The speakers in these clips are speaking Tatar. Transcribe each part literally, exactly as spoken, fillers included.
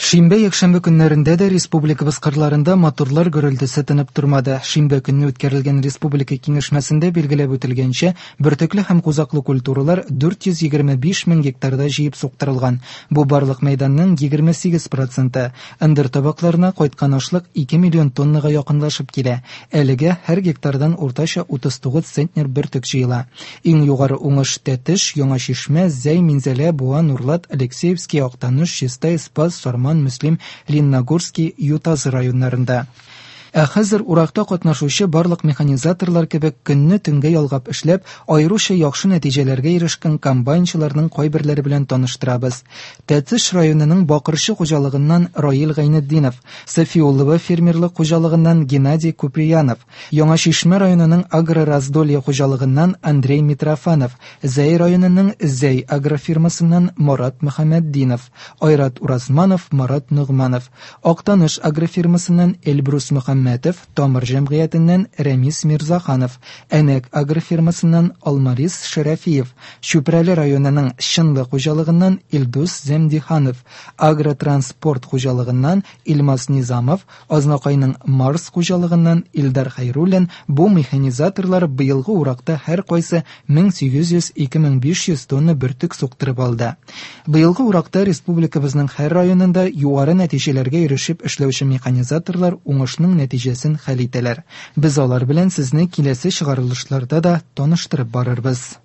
Шимбә якшәмбе көннәрендә дә республикабыз кырларында моторлар гөрелтесе тынып тормады. Шимбә көнне үткәрелгән республика киңәшмәсендә билгеләп үтелгәнчә, бөртекле һәм кузаклы культуралар дүрт йөз егерме биш мең гектарда җыеп суктырылган. Бу барлык мәйданның егерме сигез проценты. Ындыр табакларына кайткан ашлык ике миллион тоннага якынлашып килә. Әлегә һәр гектардан уртача утыз тугыз центнер бөртек җыела. Иң югары уңыш Тәтеш, Яңа Шишмә, Зәй, Минзәлә, Буа, Нурлат, Алексеевский, Актаныш, Чистай, Спас, Сарман, Мөслим, Лениногорский, Ютазы районнарында. Ә хәзер уракта катнашучы барлык механизаторлар кебек көнне төнгә ялгап эшләп, аеруча яхшы нәтиҗәләргә ирешкән комбайнчыларның кайберләре белән таныштырабыз. Тәтеш районының Бакырчы хуҗалыгыннан Раил Гайнетдинов, Софиулова фермерлык хуҗалыгыннан Геннадий Куприянов, Яңа Шишмә районының Агрораздолье хуҗалыгыннан Андрей Митрофанов, Зәй районының Зәй агрофирмасыннан Марат Мөхәммәддинов, Айрат Уразманов, Марат Нугманов, Актаныш агрофирмасыннан Эльбрус Мөхәммәдов, Тамыр җәмгыятеннән Рәмис Мирзаханов, Әнәк агрофирмасыннан Алмарис Шәрәфиев, Чүпрәле районының Чынлы хуҗалыгыннан Илдус Зәмдиханов, Агротранспорт хуҗалыгыннан Илмас Низамов, Азнакайның Марс хуҗалыгыннан Илдар Хәйруллин. Бу механизаторлар быелгы уракта һәр кайсы мең сигез йөз - ике мең биш йөз тонна бөртек суктырып алды. Быелгы уракта республикабызның һәр районында югары нәтиҗәләргә ирешеп эшләүче механизаторлар уңышның нәтиҗәсен хәл итәләр. Без алар белән сезне киләсе чыгарылышларда да таныштырып барырбыз.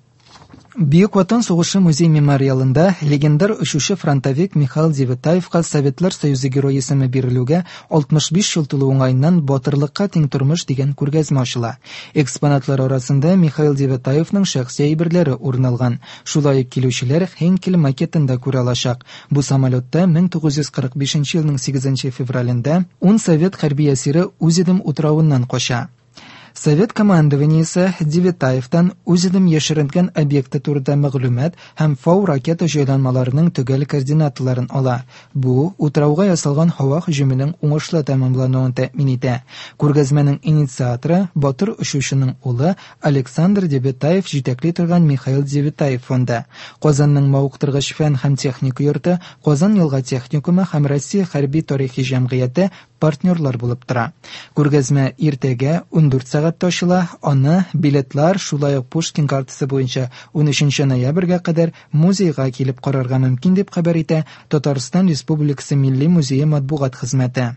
Бөек Ватан сугышы музей-мемориалында легендар очучы фронтовик Михаил Девятаевка Советлар Союзы герое исеме бирелүгә алтмыш биш ел тулу уңаеннан батырлыкка тиң тормыш дигән күргәзмә ачыла. Экспонатлар арасында Михаил Девятаевның шәхси әйберләре урын алган. Шулай ук килүчеләр Хенкель макетында күрә алачак. Бу самолетта мең тугыз йөз кырык бишенче елның сигезенче февралендә ун совет хәрби әсире Үзидем утравыннан кача. Совет командованиесе Девятаевтан үзидем яшеренгән объекты турында мәгълүмат һәм фау ракета җайланмаларының төгәл координаталарын ала. Бу утрауга ясалган һава һөҗүменең уңышлы тәмамлануын тәэмин итә. Күргәзмәнең инициаторы батыр очучының улы Александр Девятаев җитәкли торган Михаил Девятаев фонды. Казанның мавыктыргыч фән һәм техника йорты, Казан елга техникумы һәм Россия хәрби тарихи җәмгыяте партнерлар булып тора. Күргәзмә иртәгә ундүрт сәгатьтә ачыла. Аны билетлар шулай ук Пушкин картасы буенча унөченче ноябрьгә кадәр музейга килеп карарга мөмкин дип хәбәр итә Татарстан Республикасы Милли музее матбугат хезмәте.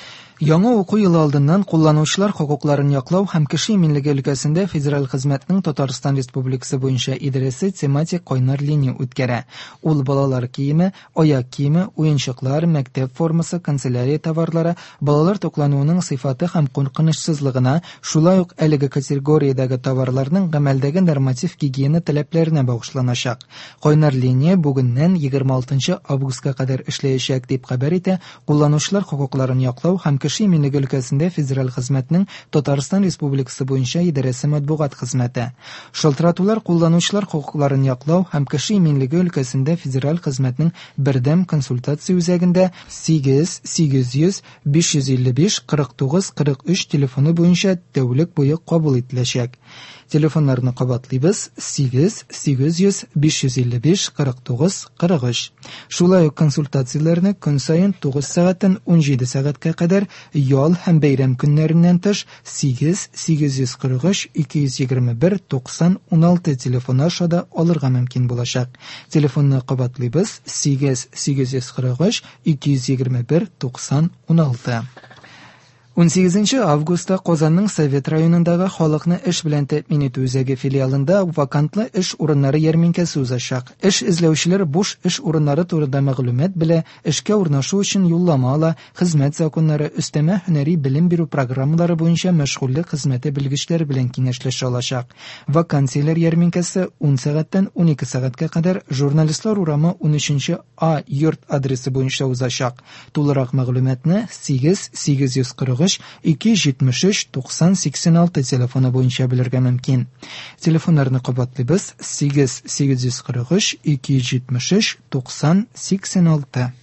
Яңа уку елы алдыннан кулланучылар хокукларын яклау һәм кеше иминлеге өлкәсендә федераль хезмәтнең Татарстан Республикасы буенча идарәсе тематик кайнар линия үткәрә. Ул балалар киеме, аяк киеме, уенчыклар, мәктәп формасы, канцелярия товарлары, балалар туклануының сыйфаты һәм куркынычсызлыгына, шулай ук әлеге категориядәге товарларның гамәлдәге норматив гигиена таләпләренә багышланачак. Кайнар линия бүгеннән егерме алтынчы августка кадәр эшләячәк дип хәбәр итә кулланучылар хокукларын яклау һәм кеше иминлеге өлкәсендә федераль хезмәтнең Татарстан Республикасы буенча идарәсе матбугат хезмәте. Шалтыратулар кулланучылар хокукларын яклау һәм кеше иминлеге өлкәсендә федераль хезмәтнең бердәм консультация үзәгендә сигез сигез йөз биш йөз илле биш кырык тугыз кырык өч телефоны буенча тәүлек буе кабул ителәчәк. Телефоннарны кабатлыйбыз: сигез сигез йөз биш йөз илле биш кырык тугыз кырык өч. Шулай ук консультацияләрне көн саен тугыз сәгатьтән ун җиде сәгатькә кадәр ял һәм бәйрәм көннәреннән тыш сигез сигез йөз кырык өч ике йөз егерме бер туксан уналты телефоны аша да алырга мөмкин булачак. Телефонны кабатлыйбыз: сигез сигез йөз кырык өч ике йөз егерме бер туксан уналты. унсигезенче августта Казанның Совет районындагы халыкны эш белән тәэмин итү үзәге филиалында вакантлы эш урыннары ярминкәсе узачак. Эш эзләүчеләр буш эш урыннары турында мәгълүмат белә, эшкә урнашу өчен юллама ала, хезмәт законнары, өстәмә һөнәри белем бирү программалары буенча мәшгульлек хезмәте белгечләре белән киңәшләшә алачак. Вакансияләр ярминкәсе ун сәгатьтән ун ике сәгатькә кадәр Журналистлар урамы унөченче А йорт адресы буенча узачак. Тулырак мәгълүматны сигез сигез йөз кырык өч ике йөз җитмеш өч туксан сиксән алты телефоны буенча белергә мөмкин. Телефоннарны кабатлыйбыз: сигез сигез йөз кырык өч ике йөз җитмеш өч туксан сиксән алты.